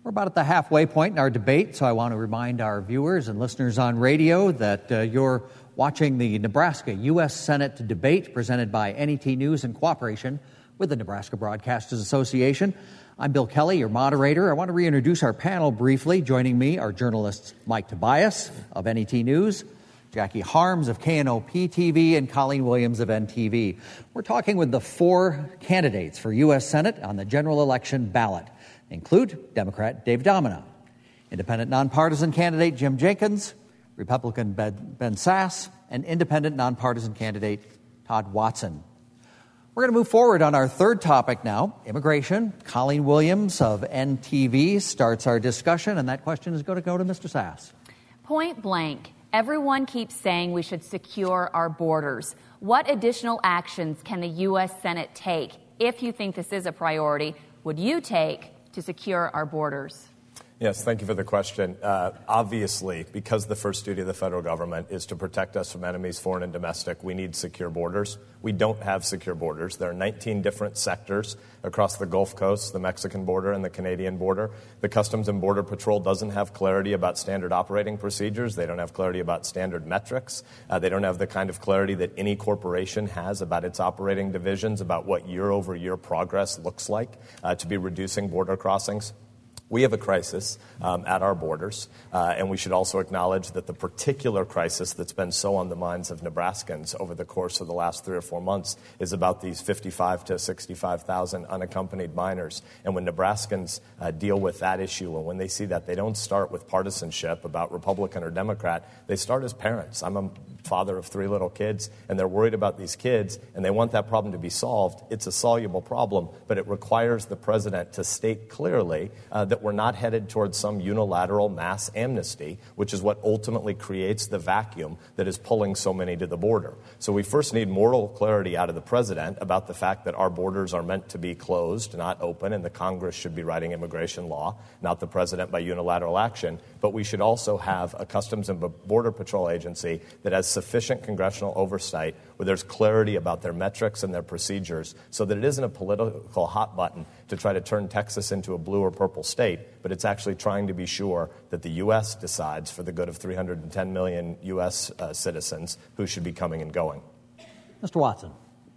We're about at the halfway point in our debate, so I want to remind our viewers and listeners on radio that you're watching the Nebraska U.S. Senate debate presented by NET News in cooperation with the Nebraska Broadcasters Association. I'm Bill Kelly, your moderator. I want to reintroduce our panel briefly. Joining me are journalists Mike Tobias of NET News, Jackie Harms of KNOP-TV, and Colleen Williams of NTV. We're talking with the four candidates for U.S. Senate on the general election ballot. Include Democrat Dave Domina, Independent nonpartisan candidate Jim Jenkins, Republican Ben Sasse, and Independent nonpartisan candidate Todd Watson. We're going to move forward on our third topic now, immigration. Colleen Williams of NTV starts our discussion, and that question is going to go to Mr. Sasse. Point blank, everyone keeps saying we should secure our borders. What additional actions can the U.S. Senate take, if you think this is a priority, would you take to secure our borders? Yes, thank you for the question. Obviously, because the first duty of the federal government is to protect us from enemies, foreign and domestic, we need secure borders. We don't have secure borders. There are 19 different sectors across the Gulf Coast, the Mexican border and the Canadian border. The Customs and Border Patrol doesn't have clarity about standard operating procedures. They don't have clarity about standard metrics. They don't have the kind of clarity that any corporation has about its operating divisions, about what year-over-year progress looks like to be reducing border crossings. We have a crisis at our borders, and we should also acknowledge that the particular crisis that's been so on the minds of Nebraskans over the course of the last 3 or 4 months is about these 55 to 65,000 unaccompanied minors. And when Nebraskans deal with that issue, and when they see that, they don't start with partisanship about Republican or Democrat. They start as parents. I'm a father of 3 little kids, and they're worried about these kids, and they want that problem to be solved. It's a soluble problem, but it requires the president to state clearly that we're not headed towards some unilateral mass amnesty, which is what ultimately creates the vacuum that is pulling so many to the border. So we first need moral clarity out of the president about the fact that our borders are meant to be closed, not open, and the Congress should be writing immigration law, not the president by unilateral action. But we should also have a Customs and Border Patrol agency that has sufficient congressional oversight where there's clarity about their metrics and their procedures so that it isn't a political hot button to try to turn Texas into a blue or purple state, but it's actually trying to be sure that the U.S. decides for the good of 310 million U.S. citizens who should be coming and going. Mr. Watson.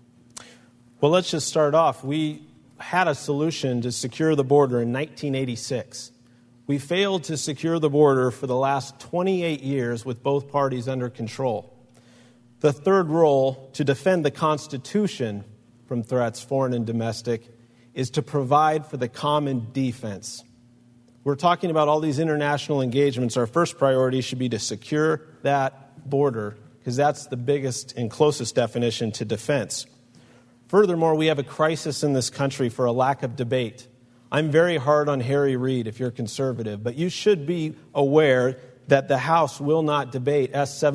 Well, let's just start off. We had a solution to secure the border in 1986. We failed to secure the border for the last 28 years with both parties under control. The third role, to defend the Constitution from threats, foreign and domestic, is to provide for the common defense. We're talking about all these international engagements. Our first priority should be to secure that border, because that's the biggest and closest definition to defense. Furthermore, we have a crisis in this country for a lack of debate. I'm very hard on Harry Reid if you're conservative, but you should be aware that the House will not debate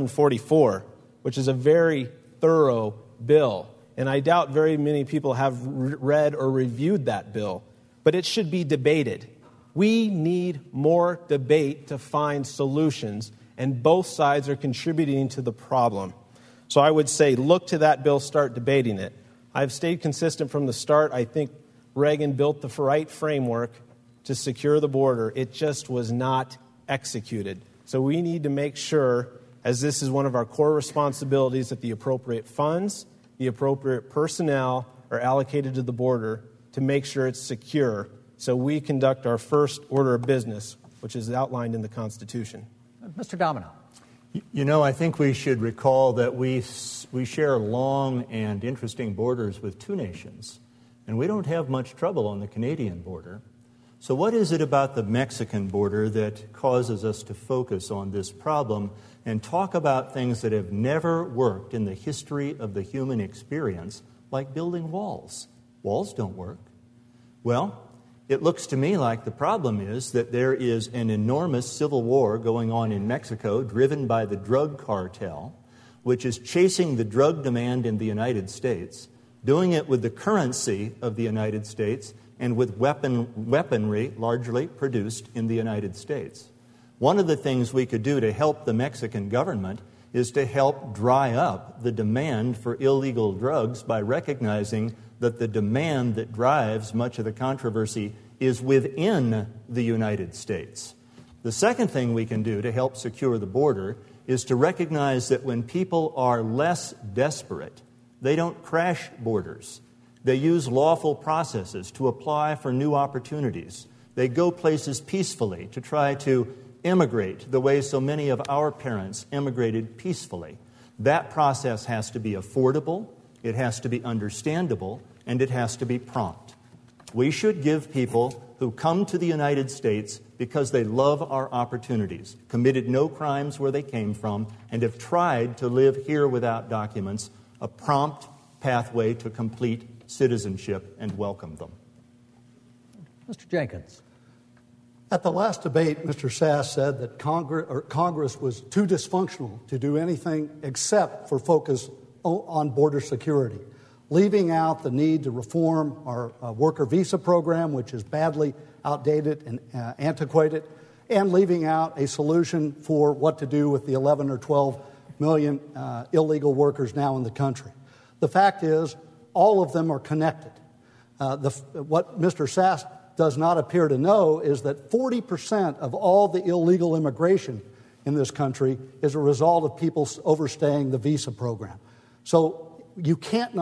S-744, which is a very thorough bill. And I doubt very many people have read or reviewed that bill. But it should be debated. We need more debate to find solutions, and both sides are contributing to the problem. So I would say look to that bill, start debating it. I've stayed consistent from the start. I think Reagan built the right framework to secure the border. It just was not executed. So we need to make sure, as this is one of our core responsibilities, that the appropriate funds, the appropriate personnel are allocated to the border to make sure it's secure, so we conduct our first order of business, which is outlined in the Constitution. Mr. Domina. You know, I think we should recall that we share long and interesting borders with 2 nations, and we don't have much trouble on the Canadian border. So what is it about the Mexican border that causes us to focus on this problem and talk about things that have never worked in the history of the human experience, like building walls? Walls don't work. Well, it looks to me like the problem is that there is an enormous civil war going on in Mexico, driven by the drug cartel, which is chasing the drug demand in the United States, doing it with the currency of the United States, and with weaponry largely produced in the United States. One of the things we could do to help the Mexican government is to help dry up the demand for illegal drugs by recognizing that the demand that drives much of the controversy is within the United States. The second thing we can do to help secure the border is to recognize that when people are less desperate, they don't crash borders. They use lawful processes to apply for new opportunities. They go places peacefully to try to immigrate the way so many of our parents immigrated peacefully. That process has to be affordable, it has to be understandable, and it has to be prompt. We should give people who come to the United States because they love our opportunities, committed no crimes where they came from, and have tried to live here without documents, a prompt pathway to complete citizenship and welcome them. Mr. Jenkins. At the last debate, Mr. Sass said that Congress was too dysfunctional to do anything except for focus on border security, leaving out the need to reform our worker visa program, which is badly outdated and antiquated, and leaving out a solution for what to do with the 11 or 12 million illegal workers now in the country. The fact is, all of them are connected. What Mr. Sass does not appear to know is that 40% of all the illegal immigration in this country is a result of people overstaying the visa program. So you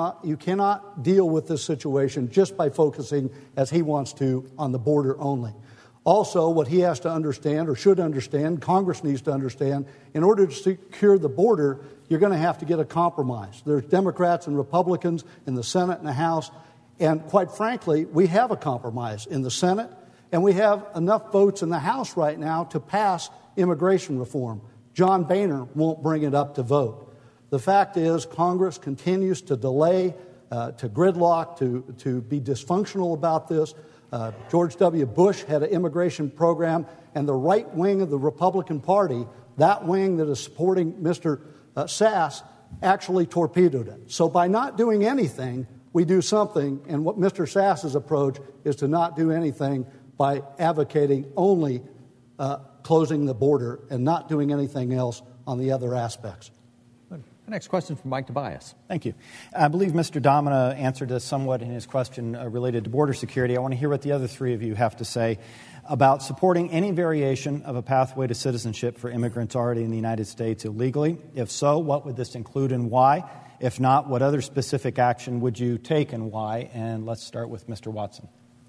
cannot deal with this situation just by focusing, as he wants to, on the border only. Also, what he has to understand, or should understand, Congress needs to understand, in order to secure the border, you're going to have to get a compromise. There's Democrats and Republicans in the Senate and the House, and quite frankly, we have a compromise in the Senate, and we have enough votes in the House right now to pass immigration reform. John Boehner won't bring it up to vote. The fact is, Congress continues to delay, to gridlock, to be dysfunctional about this. George W. Bush had an immigration program, and the right wing of the Republican Party, that wing that is supporting Mr. Sass, actually torpedoed it. So by not doing anything, we do something, and what Mr. Sass's approach is to not do anything by advocating only closing the border and not doing anything else on the other aspects. The next question from Mike Tobias. Thank you. I believe Mr. Domina answered this somewhat in his question related to border security. I want to hear what the other three of you have to say about supporting any variation of a pathway to citizenship for immigrants already in the United States illegally. If so, what would this include and why? If not, what other specific action would you take and why? And let's start with Mr. Watson.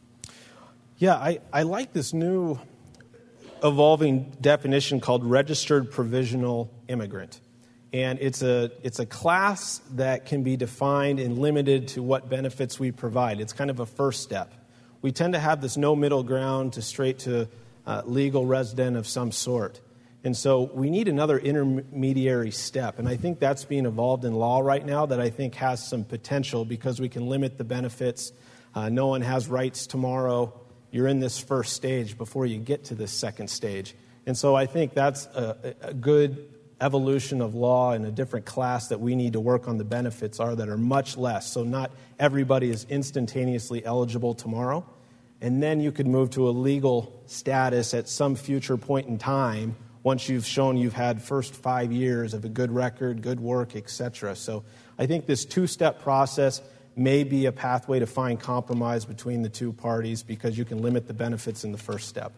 Yeah, I like this new evolving definition called registered provisional immigrant. And it's a class that can be defined and limited to what benefits we provide. It's kind of a first step. We tend to have this no middle ground to straight to legal resident of some sort. And so we need another intermediary step. And I think that's being evolved in law right now that I think has some potential because we can limit the benefits. No one has rights tomorrow. You're in this first stage before you get to this second stage. And so I think that's a good evolution of law and a different class that we need to work on the benefits that are much less. So not everybody is instantaneously eligible tomorrow. And then you could move to a legal status at some future point in time once you've shown you've had first 5 years of a good record, good work, etc. So I think this two-step process may be a pathway to find compromise between the two parties because you can limit the benefits in the first step.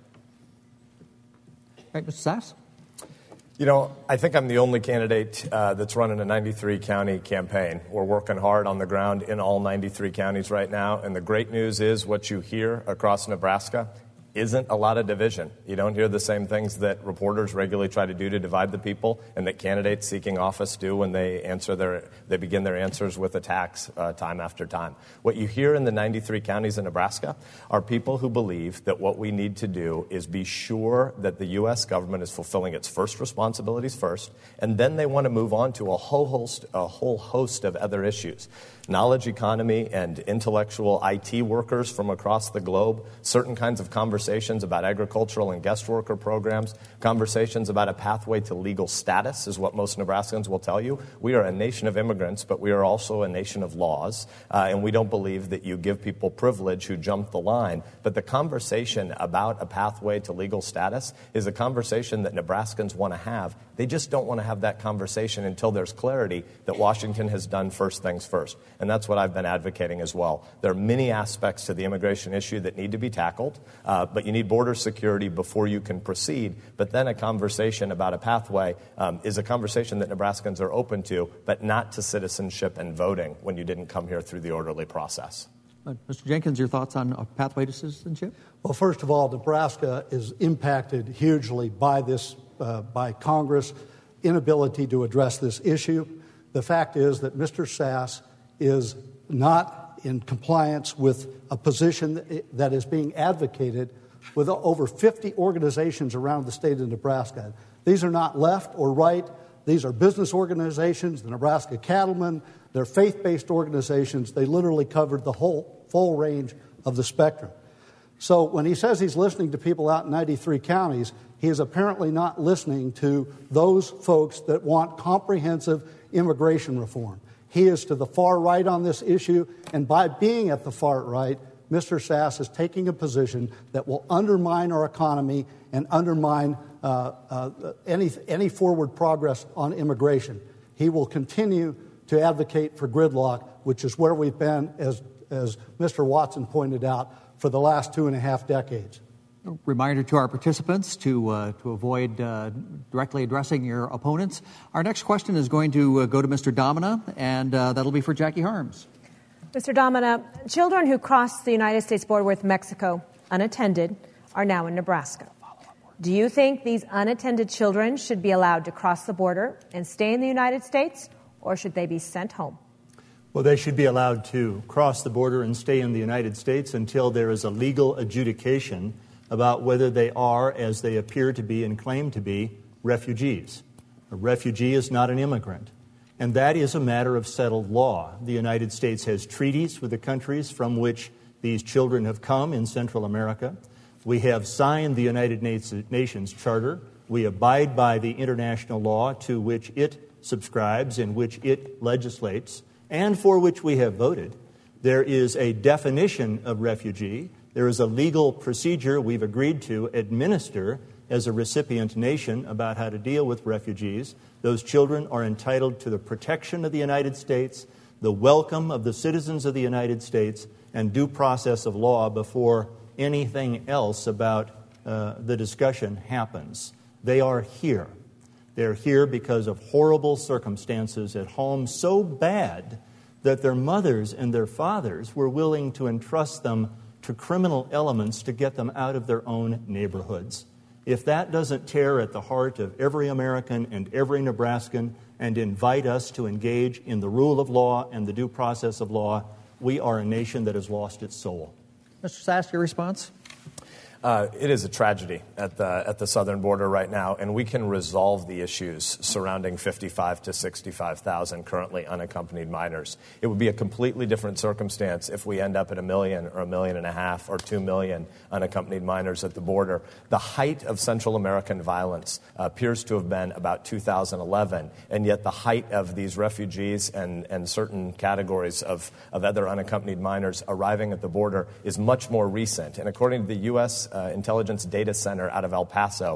All right, Mr. Sass? You know, I think I'm the only candidate that's running a 93-county campaign. We're working hard on the ground in all 93 counties right now, and the great news is what you hear across Nebraska isn't a lot of division. You don't hear the same things that reporters regularly try to do to divide the people and that candidates seeking office do when they begin their answers with attacks time after time. What you hear in the 93 counties in Nebraska are people who believe that what we need to do is be sure that the U.S. government is fulfilling its first responsibilities first, and then they want to move on to a whole host of other issues. Knowledge economy and intellectual IT workers from across the globe, certain kinds of conversations conversations about agricultural and guest worker programs, conversations about a pathway to legal status is what most Nebraskans will tell you. We are a nation of immigrants, but we are also a nation of laws, and we don't believe that you give people privilege who jump the line. But the conversation about a pathway to legal status is a conversation that Nebraskans want to have. They just don't want to have that conversation until there's clarity that Washington has done first things first. And that's what I've been advocating as well. There are many aspects to the immigration issue that need to be tackled, but you need border security before you can proceed. But then a conversation about a pathway is a conversation that Nebraskans are open to, but not to citizenship and voting when you didn't come here through the orderly process. Mr. Jenkins, your thoughts on a pathway to citizenship? Well, first of all, Nebraska is impacted hugely by this, by Congress' inability to address this issue. The fact is that Mr. Sass is not in compliance with a position that is being advocated with over 50 organizations around the state of Nebraska. These are not left or right. These are business organizations, the Nebraska Cattlemen. They're faith-based organizations. They literally covered the whole full range of the spectrum. So when he says he's listening to people out in 93 counties, he is apparently not listening to those folks that want comprehensive immigration reform. He is to the far right on this issue, and by being at the far right, Mr. Sass is taking a position that will undermine our economy and undermine any forward progress on immigration. He will continue to advocate for gridlock, which is where we've been, as Mr. Watson pointed out, for the last 2.5 decades. A reminder to our participants to avoid directly addressing your opponents. Our next question is going to go to Mr. Domina, and that'll be for Jackie Harms. Mr. Domina, children who cross the United States border with Mexico unattended are now in Nebraska. Do you think these unattended children should be allowed to cross the border and stay in the United States, or should they be sent home? Well, they should be allowed to cross the border and stay in the United States until there is a legal adjudication about whether they are, as they appear to be and claim to be, refugees. A refugee is not an immigrant. And that is a matter of settled law. The United States has treaties with the countries from which these children have come in Central America. We have signed the United Nations Charter. We abide by the international law to which it subscribes, in which it legislates, and for which we have voted. There is a definition of refugee. There is a legal procedure we've agreed to administer as a recipient nation about how to deal with refugees. Those children are entitled to the protection of the United States, the welcome of the citizens of the United States, and due process of law before anything else about the discussion happens. They are here. They're here because of horrible circumstances at home, so bad that their mothers and their fathers were willing to entrust them to criminal elements to get them out of their own neighborhoods. If that doesn't tear at the heart of every American and every Nebraskan and invite us to engage in the rule of law and the due process of law, we are a nation that has lost its soul. Mr. Sass, your response? It is a tragedy at the southern border right now, and we can resolve the issues surrounding 55 to 65,000 currently unaccompanied minors. It would be a completely different circumstance if we end up at 1 million or 1.5 million or 2 million unaccompanied minors at the border. The height of Central American violence appears to have been about 2011, and yet the height of these refugees and certain categories of other unaccompanied minors arriving at the border is much more recent. And according to the U.S. Intelligence Data Center out of El Paso,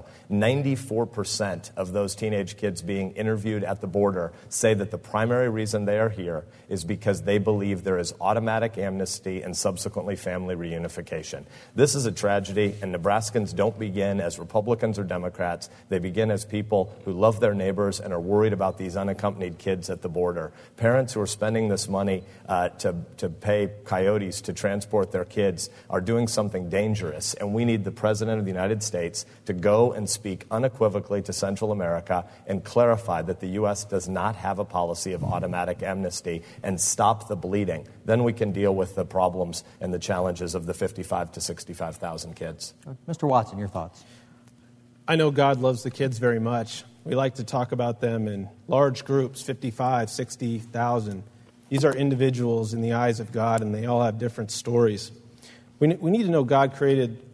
94% of those teenage kids being interviewed at the border say that the primary reason they are here is because they believe there is automatic amnesty and subsequently family reunification. This is a tragedy, and Nebraskans don't begin as Republicans or Democrats. They begin as people who love their neighbors and are worried about these unaccompanied kids at the border. Parents who are spending this money to pay coyotes to transport their kids are doing something dangerous, and we need the President of the United States to go and speak unequivocally to Central America and clarify that the U.S. does not have a policy of automatic amnesty and stop the bleeding. Then we can deal with the problems and the challenges of the 55 to 65,000 kids. Mr. Watson, your thoughts? I know God loves the kids very much. We like to talk about them in large groups, 55, 60,000. These are individuals in the eyes of God, and they all have different stories. We need to know God created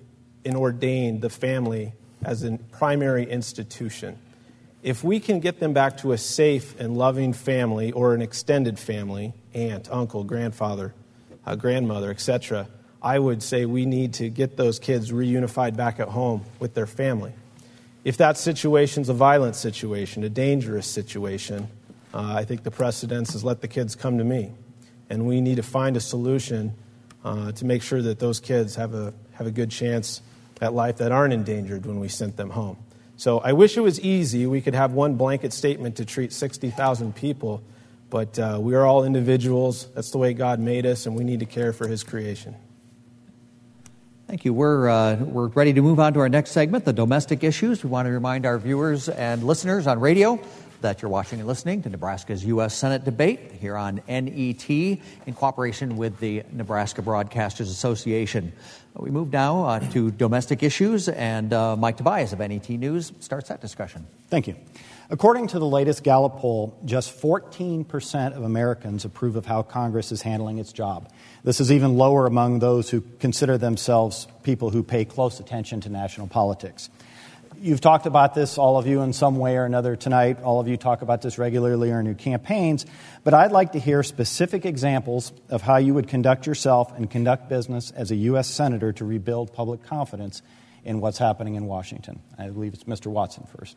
and ordained the family as a primary institution. If we can get them back to a safe and loving family or an extended family, aunt, uncle, grandfather, grandmother, etc., I would say we need to get those kids reunified back at home with their family. If that situation's a violent situation, a dangerous situation, I think the precedence is let the kids come to me. And we need to find a solution to make sure that those kids have a good chance at life that aren't endangered when we sent them home. So I wish it was easy. We could have one blanket statement to treat 60,000 people, but we are all individuals. That's the way God made us, and we need to care for His creation. Thank you. We're ready to move on to our next segment, the domestic issues. We want to remind our viewers and listeners on radio that you're watching and listening to Nebraska's U.S. Senate debate here on NET in cooperation with the Nebraska Broadcasters Association. We move now to domestic issues, and Mike Tobias of NET News starts that discussion. Thank you. According to the latest Gallup poll, just 14% of Americans approve of how Congress is handling its job. This is even lower among those who consider themselves people who pay close attention to national politics. You've talked about this, all of you, in some way or another tonight. All of you talk about this regularly in your campaigns. But I'd like to hear specific examples of how you would conduct yourself and conduct business as a U.S. Senator to rebuild public confidence in what's happening in Washington. I believe it's Mr. Watson first.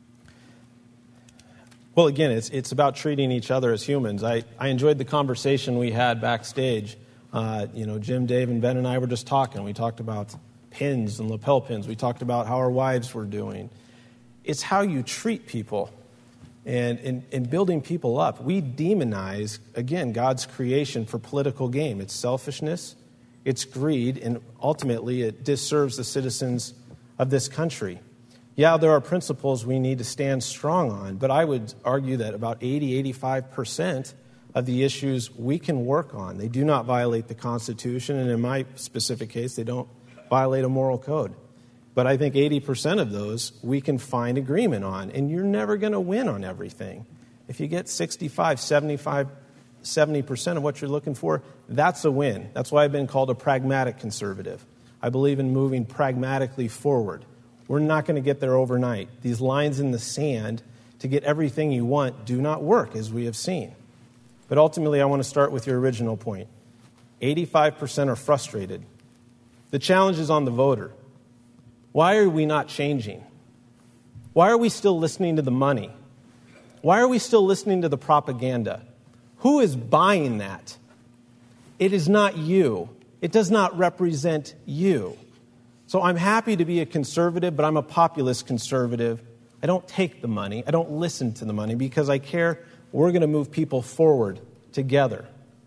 Well, again, it's about treating each other as humans. I enjoyed the conversation we had backstage. Jim, Dave, and Ben and I were just talking. We talked about pins and lapel pins. We talked about how our wives were doing. It's how you treat people. And in building people up, we demonize, again, God's creation for political gain. It's selfishness, it's greed, and ultimately it disserves the citizens of this country. Yeah, there are principles we need to stand strong on, but I would argue that about 85% of the issues we can work on. They do not violate the Constitution, and in my specific case, they don't violate a moral code. But I think 80% of those we can find agreement on, and you're never going to win on everything. If you get 65, 75, 70% of what you're looking for, that's a win. That's why I've been called a pragmatic conservative. I believe in moving pragmatically forward. We're not going to get there overnight. These lines in the sand to get everything you want do not work, as we have seen. But ultimately, I want to start with your original point. 85% are frustrated. The challenge is on the voter. Why are we not changing? Why are we still listening to the money? Why are we still listening to the propaganda? Who is buying that? It is not you. It does not represent you. So I'm happy to be a conservative, but I'm a populist conservative. I don't take the money. I don't listen to the money because I care we're going to move people forward together.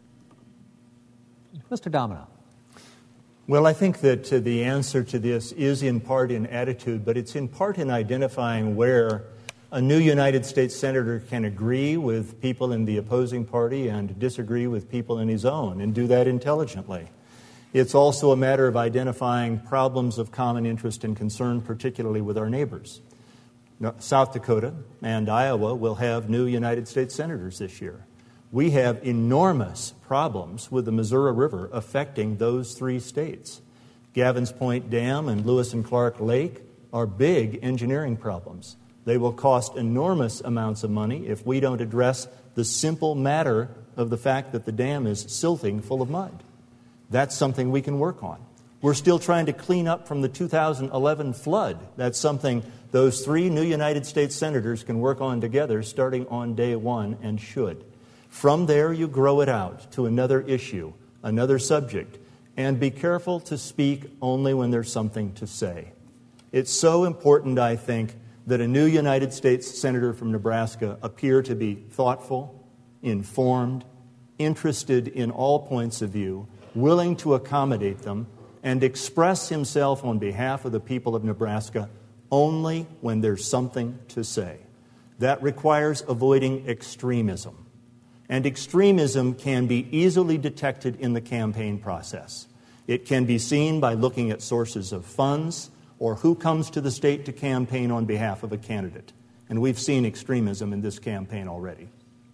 Mr. Domina. Well, I think that the answer to this is in part in attitude, but it's in part in identifying where a new United States Senator can agree with people in the opposing party and disagree with people in his own, and do that intelligently. It's also a matter of identifying problems of common interest and concern, particularly with our neighbors. South Dakota and Iowa will have new United States Senators this year. We have enormous problems with the Missouri River affecting those three states. Gavins Point Dam and Lewis and Clark Lake are big engineering problems. They will cost enormous amounts of money if we don't address the simple matter of the fact that the dam is silting full of mud. That's something we can work on. We're still trying to clean up from the 2011 flood. That's something those three new United States Senators can work on together starting on day one, and should. From there, you grow it out to another issue, another subject, and be careful to speak only when there's something to say. It's so important, I think, that a new United States Senator from Nebraska appear to be thoughtful, informed, interested in all points of view, willing to accommodate them, and express himself on behalf of the people of Nebraska only when there's something to say. That requires avoiding extremism. And extremism can be easily detected in the campaign process. It can be seen by looking at sources of funds or who comes to the state to campaign on behalf of a candidate. And we've seen extremism in this campaign already.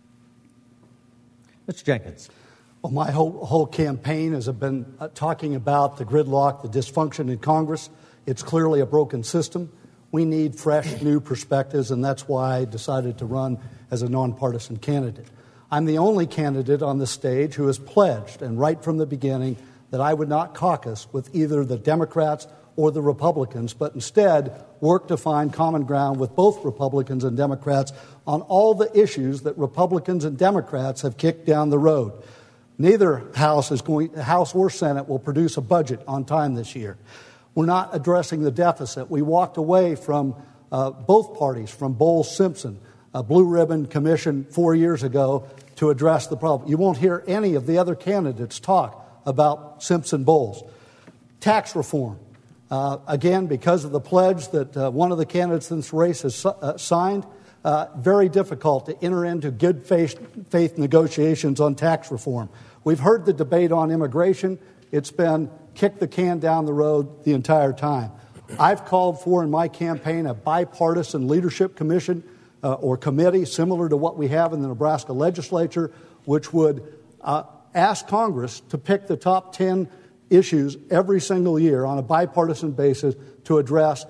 Mr. Jenkins. Well, my whole campaign has been talking about the gridlock, the dysfunction in Congress. It's clearly a broken system. We need fresh, new perspectives, and that's why I decided to run as a nonpartisan candidate. I'm the only candidate on the stage who has pledged, and right from the beginning, that I would not caucus with either the Democrats or the Republicans, but instead work to find common ground with both Republicans and Democrats on all the issues that Republicans and Democrats have kicked down the road. Neither House or Senate will produce a budget on time this year. We're not addressing the deficit. We walked away from both parties, from Bowles-Simpson, a blue ribbon commission 4 years ago, to address the problem. You won't hear any of the other candidates talk about Simpson-Bowles. Tax reform. Again, because of the pledge that one of the candidates in this race has signed, very difficult to enter into good faith negotiations on tax reform. We've heard the debate on immigration. It's been kick the can down the road the entire time. I've called for in my campaign a bipartisan leadership commission or committee similar to what we have in the Nebraska legislature, which would ask Congress to pick the top 10 issues every single year on a bipartisan basis to address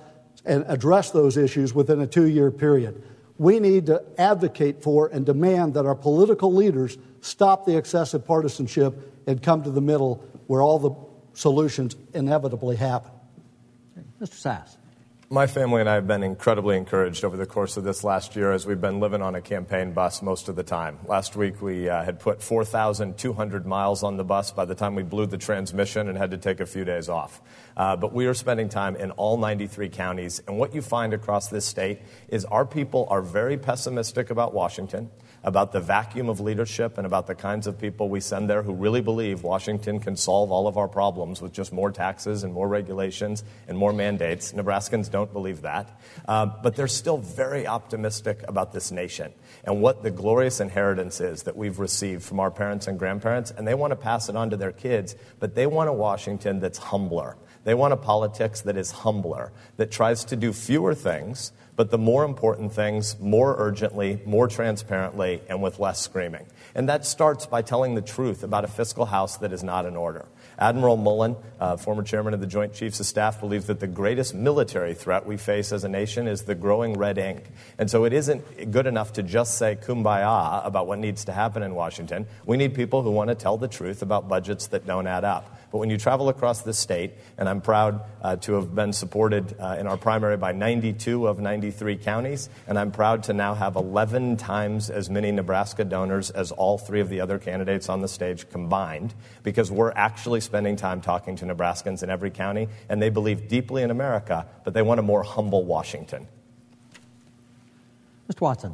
those issues within a 2-year period. We need to advocate for and demand that our political leaders stop the excessive partisanship and come to the middle where all the solutions inevitably happen. Mr. Sass. My family and I have been incredibly encouraged over the course of this last year as we've been living on a campaign bus most of the time. Last week we had put 4,200 miles on the bus by the time we blew the transmission and had to take a few days off. But we are spending time in all 93 counties, and what you find across this state is our people are very pessimistic about Washington, about the vacuum of leadership, and about the kinds of people we send there who really believe Washington can solve all of our problems with just more taxes and more regulations and more mandates. Nebraskans don't believe that. But they're still very optimistic about this nation and what the glorious inheritance is that we've received from our parents and grandparents, and they want to pass it on to their kids, but they want a Washington that's humbler. They want a politics that is humbler, that tries to do fewer things, but the more important things more urgently, more transparently, and with less screaming. And that starts by telling the truth about a fiscal house that is not in order. Admiral Mullen, former chairman of the Joint Chiefs of Staff, believes that the greatest military threat we face as a nation is the growing red ink. And so it isn't good enough to just say kumbaya about what needs to happen in Washington. We need people who want to tell the truth about budgets that don't add up. But when you travel across the state, and I'm proud to have been supported in our primary by 92 of 93 counties, and I'm proud to now have 11 times as many Nebraska donors as all 3 of the other candidates on the stage combined, because we're actually spending time talking to Nebraskans in every county, and they believe deeply in America, but they want a more humble Washington. Mr. Watson.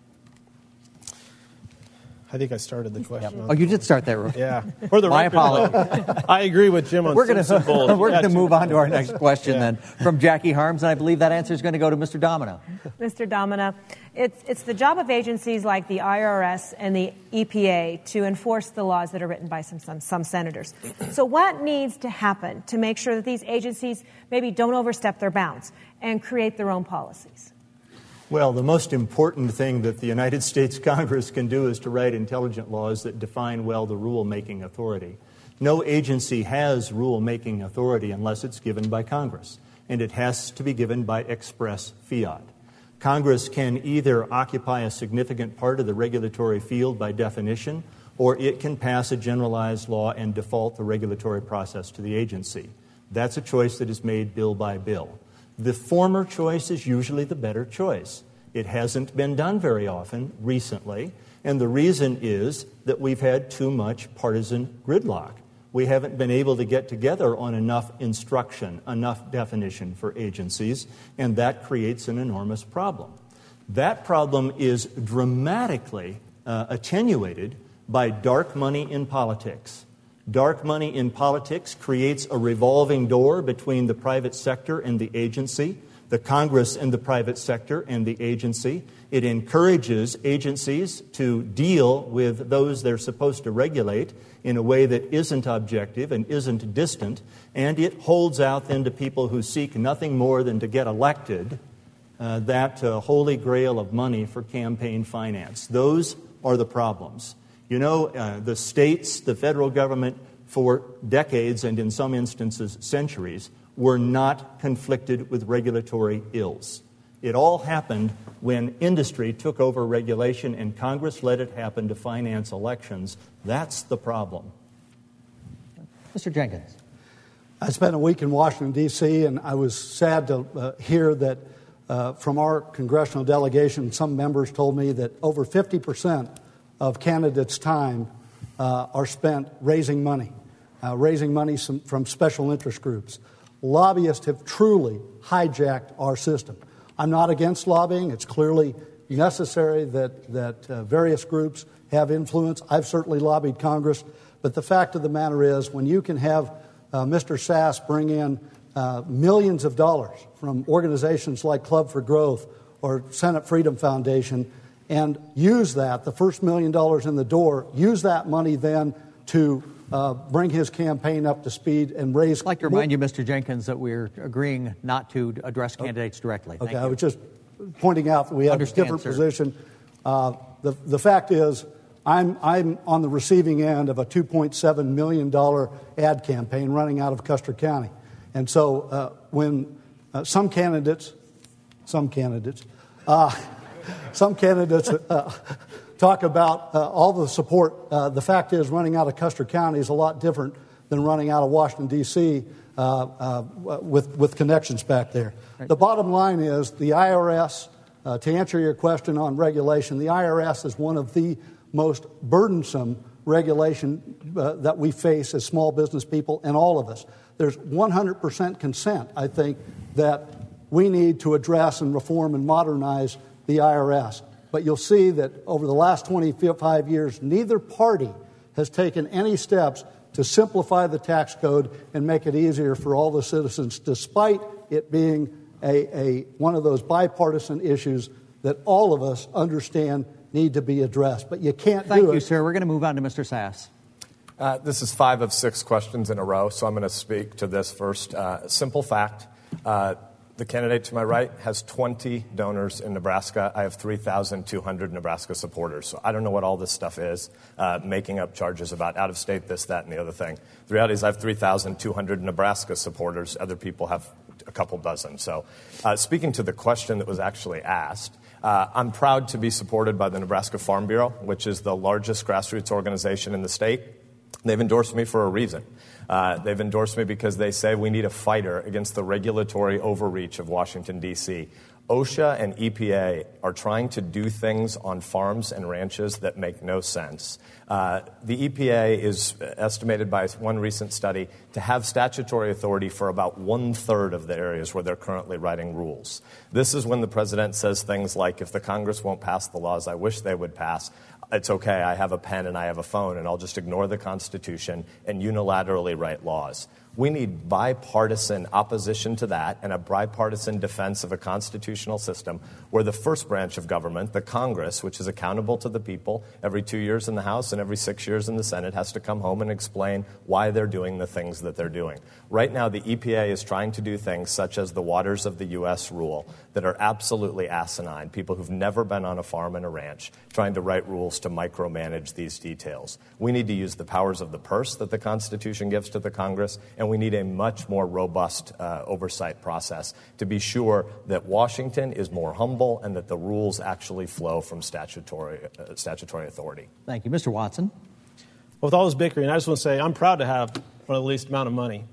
I think I started the question. Yep. Oh, you did start that. Yeah. For the My record, apologies. I agree with Jim on Simpson-Bowles. We're going to move on to our next question then from Jackie Harms, and I believe that answer is going to go to Mr. Domina. Mr. Domina, it's the job of agencies like the IRS and the EPA to enforce the laws that are written by some senators. So what needs to happen to make sure that these agencies maybe don't overstep their bounds and create their own policies? Well, the most important thing that the United States Congress can do is to write intelligent laws that define well the rule-making authority. No agency has rule-making authority unless it's given by Congress, and it has to be given by express fiat. Congress can either occupy a significant part of the regulatory field by definition, or it can pass a generalized law and default the regulatory process to the agency. That's a choice that is made bill by bill. The former choice is usually the better choice. It hasn't been done very often recently, and the reason is that we've had too much partisan gridlock. We haven't been able to get together on enough instruction, enough definition for agencies, and that creates an enormous problem. That problem is dramatically attenuated by dark money in politics. Dark money in politics creates a revolving door between the private sector and the agency, the Congress and the private sector and the agency. It encourages agencies to deal with those they're supposed to regulate in a way that isn't objective and isn't distant, and it holds out then to people who seek nothing more than to get elected that holy grail of money for campaign finance. Those are the problems. You know, the states, the federal government, for decades and in some instances centuries, were not conflicted with regulatory ills. It all happened when industry took over regulation and Congress let it happen to finance elections. That's the problem. Mr. Jenkins. I spent a week in Washington, D.C., and I was sad to hear that from our congressional delegation, some members told me that over 50% of candidates' time are spent raising money from special interest groups. Lobbyists have truly hijacked our system. I'm not against lobbying. It's clearly necessary that various groups have influence. I've certainly lobbied Congress. But the fact of the matter is, when you can have Mr. Sass bring in millions of dollars from organizations like Club for Growth or Senate Freedom Foundation and use that, the first $1 million in the door, use that money then to bring his campaign up to speed and raise... I'd like to remind you, Mr. Jenkins, that we're agreeing not to address candidates directly. Thank you. I was just pointing out that we have a different position. The fact is, I'm on the receiving end of a $2.7 million ad campaign running out of Custer County. And so when some candidates talk about all the support, the fact is running out of Custer County is a lot different than running out of Washington, D.C. With connections back there. Right. The bottom line is the IRS, to answer your question on regulation, the IRS is one of the most burdensome regulation that we face as small business people and all of us. There's 100% consent, I think, that we need to address and reform and modernize the IRS. But you'll see that over the last 25 years, neither party has taken any steps to simplify the tax code and make it easier for all the citizens, despite it being one of those bipartisan issues that all of us understand need to be addressed. But you can't do it. Thank you, sir. We're going to move on to Mr. Sass. This is 5 of 6 questions in a row, so I'm going to speak to this first. Simple fact, the candidate to my right has 20 donors in Nebraska. I have 3,200 Nebraska supporters. So I don't know what all this stuff is, making up charges about out-of-state, this, that, and the other thing. The reality is I have 3,200 Nebraska supporters. Other people have a couple dozen. So speaking to the question that was actually asked, I'm proud to be supported by the Nebraska Farm Bureau, which is the largest grassroots organization in the state. They've endorsed me for a reason. They've endorsed me because they say we need a fighter against the regulatory overreach of Washington, D.C. OSHA and EPA are trying to do things on farms and ranches that make no sense. The EPA is estimated by one recent study to have statutory authority for about 1/3 of the areas where they're currently writing rules. This is when the president says things like, if the Congress won't pass the laws I wish they would pass, it's okay, I have a pen and I have a phone, and I'll just ignore the Constitution and unilaterally write laws. We need bipartisan opposition to that and a bipartisan defense of a constitutional system where the first branch of government, the Congress, which is accountable to the people every 2 years in the House and every 6 years in the Senate, has to come home and explain why they're doing the things that they're doing. Right now, the EPA is trying to do things such as the Waters of the U.S. rule that are absolutely asinine. People who've never been on a farm and a ranch trying to write rules to micromanage these details. We need to use the powers of the purse that the Constitution gives to the Congress, and we need a much more robust oversight process to be sure that Washington is more humble and that the rules actually flow from statutory authority. Thank you. Mr. Watson. Well, with all this bickering, I just want to say I'm proud to have one of the least amount of money.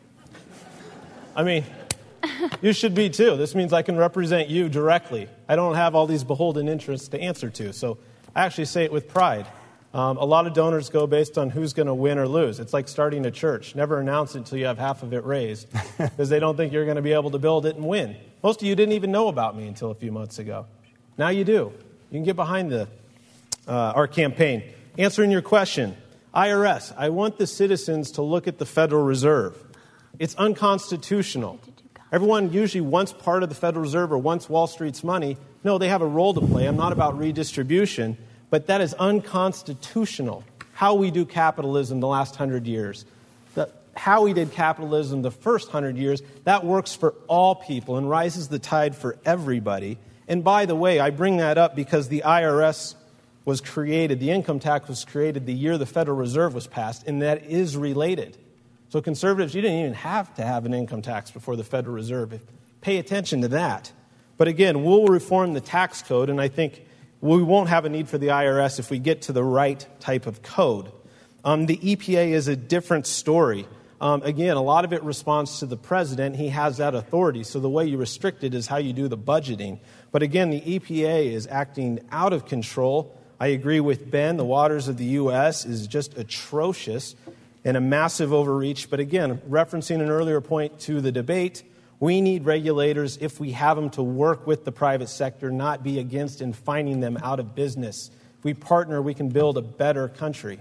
I mean, you should be too. This means I can represent you directly. I don't have all these beholden interests to answer to. So I actually say it with pride. A lot of donors go based on who's going to win or lose. It's like starting a church. Never announce it until you have half of it raised because they don't think you're going to be able to build it and win. Most of you didn't even know about me until a few months ago. Now you do. You can get behind our campaign. Answering your question, IRS, I want the citizens to look at the Federal Reserve. It's unconstitutional. Everyone usually wants part of the Federal Reserve or wants Wall Street's money. No, they have a role to play. I'm not about redistribution. But that is unconstitutional, how we do capitalism the last 100 years. How we did capitalism the first 100 years, that works for all people and rises the tide for everybody. And by the way, I bring that up because the IRS was created, the income tax was created the year the Federal Reserve was passed, and that is related. So conservatives, you didn't even have to have an income tax before the Federal Reserve. Pay attention to that. But again, we'll reform the tax code, and I think we won't have a need for the IRS if we get to the right type of code. The EPA is a different story. Again, a lot of it responds to the president. He has that authority. So the way you restrict it is how you do the budgeting. But again, the EPA is acting out of control. I agree with Ben. The waters of the U.S. is just atrocious and a massive overreach. But again, referencing an earlier point to the debate, we need regulators, if we have them, to work with the private sector, not be against and finding them out of business. If we partner, we can build a better country.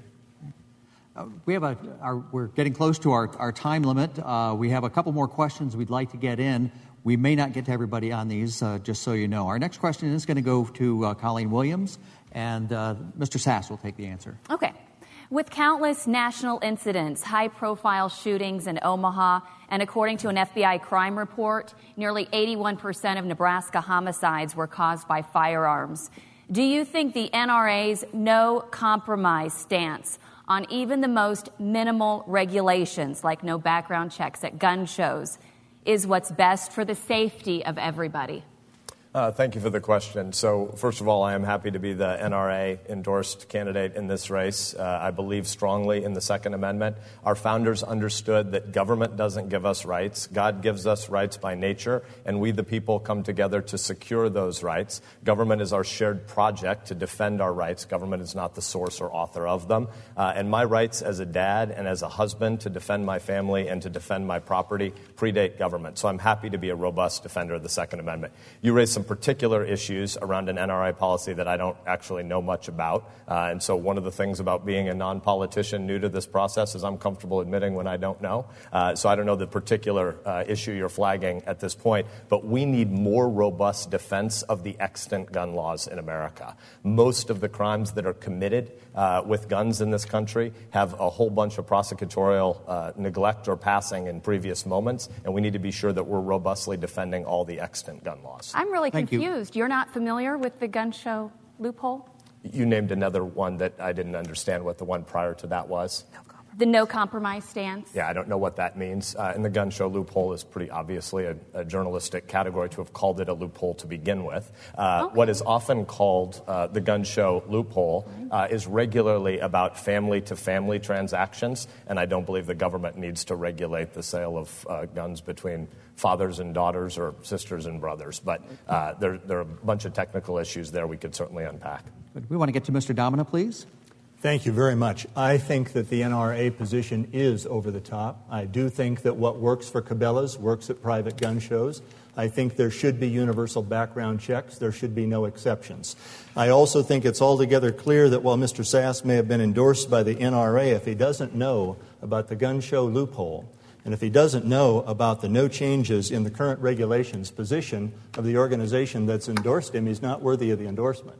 We're getting close to our time limit. We have a couple more questions we'd like to get in. We may not get to everybody on these, just so you know. Our next question is going to go to Colleen Williams, and Mr. Sass will take the answer. Okay. With countless national incidents, high-profile shootings in Omaha, and according to an FBI crime report, nearly 81% of Nebraska homicides were caused by firearms. Do you think the NRA's no-compromise stance on even the most minimal regulations, like no background checks at gun shows, is what's best for the safety of everybody? Thank you for the question. So, first of all, I am happy to be the NRA-endorsed candidate in this race. I believe strongly in the Second Amendment. Our founders understood that government doesn't give us rights. God gives us rights by nature, and we, the people, come together to secure those rights. Government is our shared project to defend our rights. Government is not the source or author of them. And my rights as a dad and as a husband to defend my family and to defend my property predate government. So I'm happy to be a robust defender of the Second Amendment. You raised some particular issues around an NRA policy that I don't actually know much about. And so one of the things about being a non-politician new to this process is I'm comfortable admitting when I don't know. So I don't know the particular issue you're flagging at this point, but we need more robust defense of the extant gun laws in America. Most of the crimes that are committed with guns in this country have a whole bunch of prosecutorial neglect or passing in previous moments, and we need to be sure that we're robustly defending all the extant gun laws. I'm really confused. You're not familiar with the gun show loophole? You named another one that I didn't understand what the one prior to that was. The no compromise stance? Yeah, I don't know what that means. And the gun show loophole is pretty obviously a journalistic category to have called it a loophole to begin with. What is often called the gun show loophole is regularly about family-to-family transactions, and I don't believe the government needs to regulate the sale of guns between fathers and daughters or sisters and brothers. But there are a bunch of technical issues there we could certainly unpack. We want to get to Mr. Domina, please. Thank you very much. I think that the NRA position is over the top. I do think that what works for Cabela's works at private gun shows. I think there should be universal background checks. There should be no exceptions. I also think it's altogether clear that while Mr. Sass may have been endorsed by the NRA, if he doesn't know about the gun show loophole, and if he doesn't know about the no changes in the current regulations position of the organization that's endorsed him, he's not worthy of the endorsement.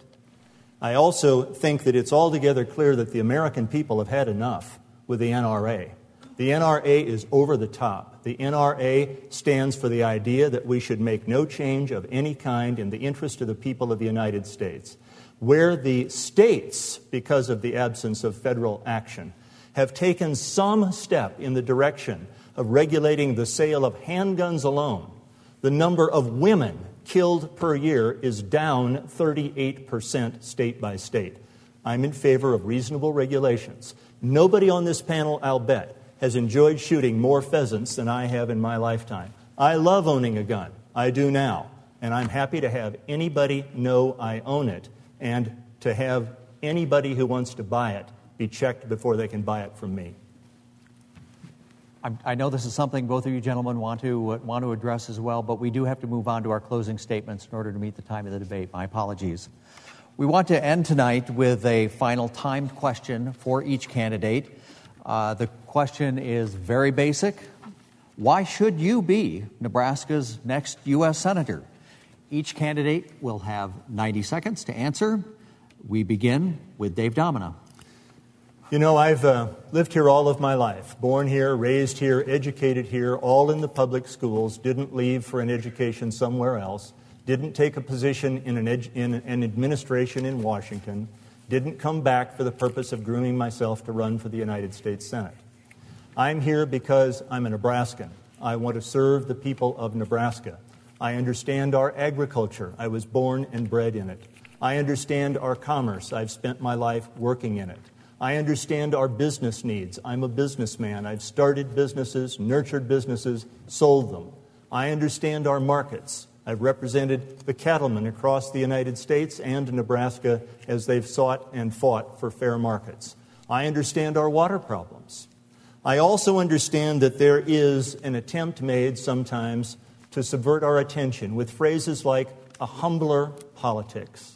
I also think that it's altogether clear that the American people have had enough with the NRA. The NRA is over the top. The NRA stands for the idea that we should make no change of any kind in the interest of the people of the United States. Where the states, because of the absence of federal action, have taken some step in the direction of regulating the sale of handguns alone, the number of women killed per year is down 38% state by state. I'm in favor of reasonable regulations. Nobody on this panel, I'll bet, has enjoyed shooting more pheasants than I have in my lifetime. I love owning a gun. I do now. And I'm happy to have anybody know I own it and to have anybody who wants to buy it be checked before they can buy it from me. I know this is something both of you gentlemen want to address as well, but we do have to move on to our closing statements in order to meet the time of the debate. My apologies. We want to end tonight with a final timed question for each candidate. The question is very basic. Why should you be Nebraska's next U.S. Senator? Each candidate will have 90 seconds to answer. We begin with Dave Domina. You know, I've lived here all of my life, born here, raised here, educated here, all in the public schools, didn't leave for an education somewhere else, didn't take a position in an administration in Washington, didn't come back for the purpose of grooming myself to run for the United States Senate. I'm here because I'm a Nebraskan. I want to serve the people of Nebraska. I understand our agriculture. I was born and bred in it. I understand our commerce. I've spent my life working in it. I understand our business needs. I'm a businessman. I've started businesses, nurtured businesses, sold them. I understand our markets. I've represented the cattlemen across the United States and Nebraska as they've sought and fought for fair markets. I understand our water problems. I also understand that there is an attempt made sometimes to subvert our attention with phrases like a humbler politics.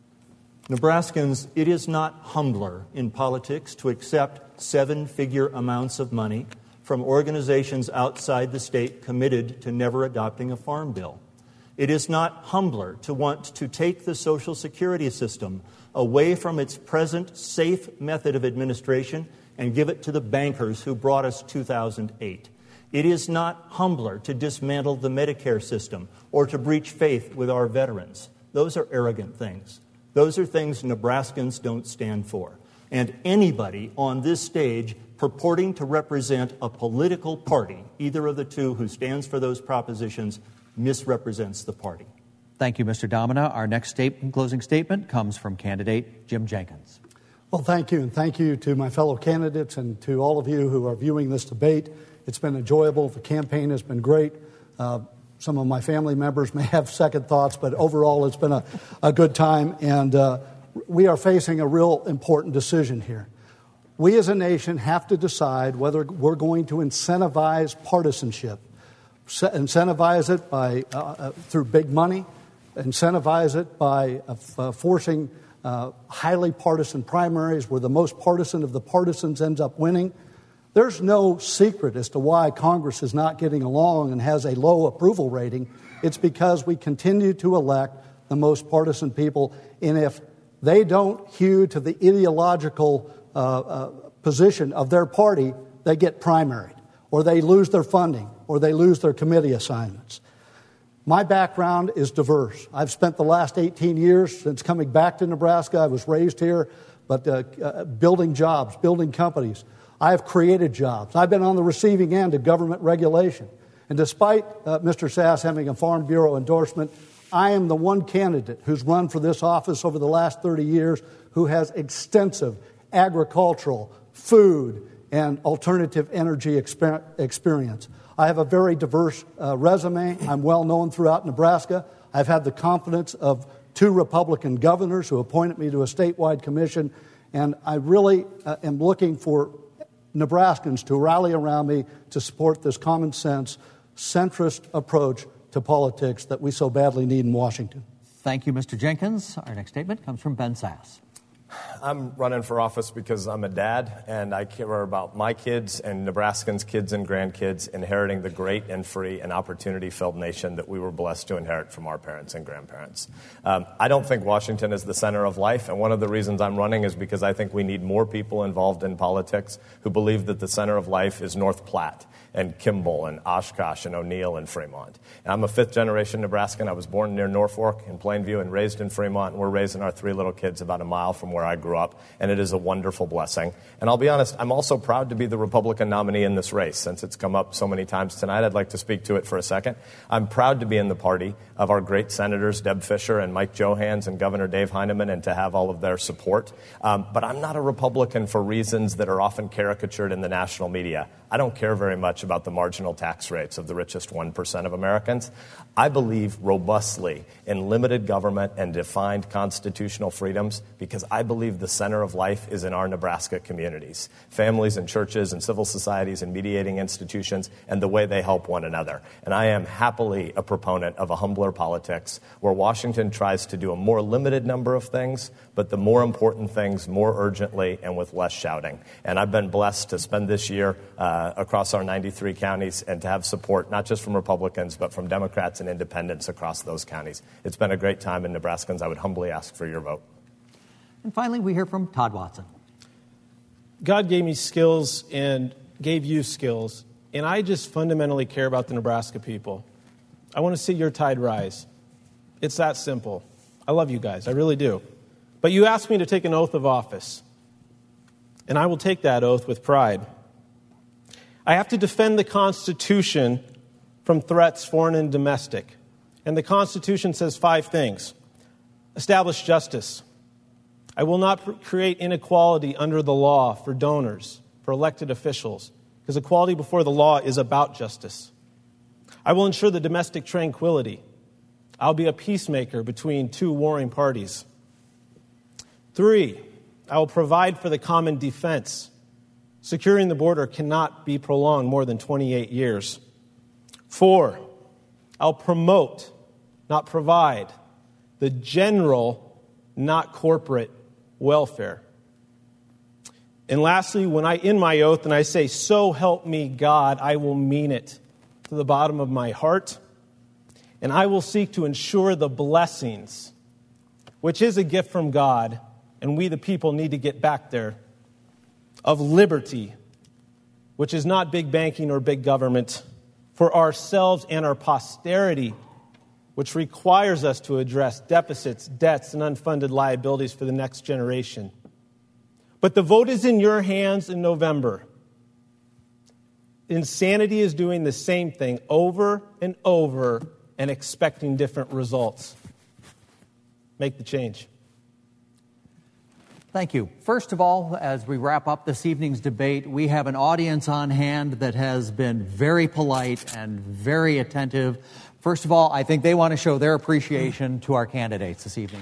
Nebraskans, it is not humbler in politics to accept seven-figure amounts of money from organizations outside the state committed to never adopting a farm bill. It is not humbler to want to take the Social Security system away from its present safe method of administration and give it to the bankers who brought us 2008. It is not humbler to dismantle the Medicare system or to breach faith with our veterans. Those are arrogant things. Those are things Nebraskans don't stand for. And anybody on this stage purporting to represent a political party, either of the two who stands for those propositions, misrepresents the party. Thank you, Mr. Domina. Our next closing statement comes from candidate Jim Jenkins. Well, thank you, and thank you to my fellow candidates and to all of you who are viewing this debate. It's been enjoyable. The campaign has been great. Some of my family members may have second thoughts, but overall it's been a good time, and we are facing a real important decision here. We as a nation have to decide whether we're going to incentivize partisanship, incentivize it by through big money, incentivize it by forcing highly partisan primaries where the most partisan of the partisans ends up winning. There's no secret as to why Congress is not getting along and has a low approval rating. It's because we continue to elect the most partisan people, and if they don't hew to the ideological position of their party, they get primaried, or they lose their funding, or they lose their committee assignments. My background is diverse. I've spent the last 18 years since coming back to Nebraska. I was raised here, but building jobs, building companies. I have created jobs. I've been on the receiving end of government regulation. And despite Mr. Sass having a Farm Bureau endorsement, I am the one candidate who's run for this office over the last 30 years who has extensive agricultural, food, and alternative energy experience. I have a very diverse resume. I'm well known throughout Nebraska. I've had the confidence of 2 Republican governors who appointed me to a statewide commission, and I really am looking for Nebraskans to rally around me to support this common sense, centrist approach to politics that we so badly need in Washington. Thank you, Mr. Jenkins. Our next statement comes from Ben Sass. I'm running for office because I'm a dad, and I care about my kids and Nebraskans' kids and grandkids inheriting the great and free and opportunity-filled nation that we were blessed to inherit from our parents and grandparents. I don't think Washington is the center of life, and one of the reasons I'm running is because I think we need more people involved in politics who believe that the center of life is North Platte and Kimball and Oshkosh and O'Neill and Fremont. And I'm a fifth-generation Nebraskan. I was born near Norfolk in Plainview and raised in Fremont, and we're raising our 3 little kids about a mile from where I grew up, and it is a wonderful blessing. And I'll be honest, I'm also proud to be the Republican nominee in this race. Since it's come up so many times tonight, I'd like to speak to it for a second. I'm proud to be in the party of our great senators, Deb Fischer and Mike Johans and Governor Dave Heineman, and to have all of their support. But I'm not a Republican for reasons that are often caricatured in the national media. I don't care very much about the marginal tax rates of the richest 1% of Americans. I believe robustly in limited government and defined constitutional freedoms because I believe the center of life is in our Nebraska communities, families and churches and civil societies and mediating institutions and the way they help one another. And I am happily a proponent of a humbler politics where Washington tries to do a more limited number of things, but the more important things more urgently and with less shouting. And I've been blessed to spend this year across our 93 counties and to have support not just from Republicans but from Democrats and independents across those counties. It's been a great time, and Nebraskans, I would humbly ask for your vote. And finally, we hear from Todd Watson. God gave me skills and gave you skills, and I just fundamentally care about the Nebraska people. I want to see your tide rise. It's that simple. I love you guys. I really do. But you asked me to take an oath of office, and I will take that oath with pride. I have to defend the Constitution from threats, foreign and domestic. And the Constitution says 5 things. Establish justice. I will not create inequality under the law for donors, for elected officials, because equality before the law is about justice. I will ensure the domestic tranquility. I'll be a peacemaker between 2 warring parties. 3, I will provide for the common defense. Securing the border cannot be prolonged more than 28 years. 4, I'll promote, not provide, the general, not corporate, welfare. And lastly, when I end my oath and I say, "So help me God," I will mean it to the bottom of my heart, and I will seek to ensure the blessings, which is a gift from God, and we the people need to get back there, of liberty, which is not big banking or big government, for ourselves and our posterity, which requires us to address deficits, debts, and unfunded liabilities for the next generation. But the vote is in your hands in November. Insanity is doing the same thing over and over and expecting different results. Make the change. Thank you. First of all, as we wrap up this evening's debate, we have an audience on hand that has been very polite and very attentive. First of all, I think they want to show their appreciation to our candidates this evening.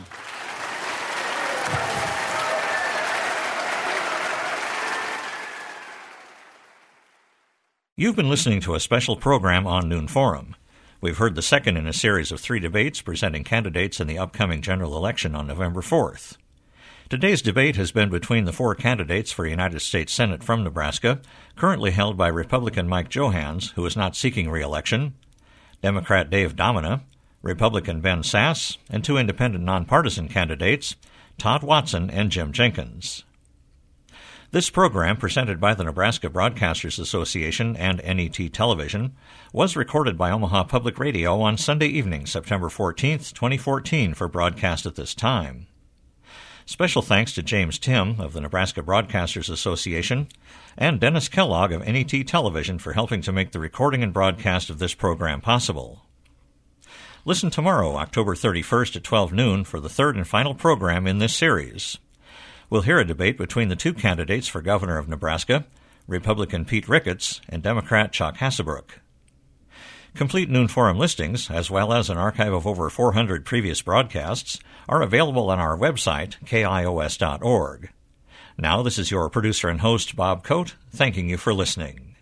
You've been listening to a special program on Noon Forum. We've heard the second in a series of 3 debates presenting candidates in the upcoming general election on November 4th. Today's debate has been between the 4 candidates for United States Senate from Nebraska, currently held by Republican Mike Johanns, who is not seeking re-election, Democrat Dave Domina, Republican Ben Sasse, and 2 independent nonpartisan candidates, Todd Watson and Jim Jenkins. This program, presented by the Nebraska Broadcasters Association and NET Television, was recorded by Omaha Public Radio on Sunday evening, September 14th, 2014, for broadcast at this time. Special thanks to James Timm of the Nebraska Broadcasters Association and Dennis Kellogg of NET Television for helping to make the recording and broadcast of this program possible. Listen tomorrow, October 31st at 12 noon, for the 3rd and final program in this series. We'll hear a debate between the 2 candidates for governor of Nebraska, Republican Pete Ricketts and Democrat Chuck Hassebrook. Complete Noon Forum listings, as well as an archive of over 400 previous broadcasts, are available on our website, kios.org. Now, this is your producer and host, Bob Coate, thanking you for listening.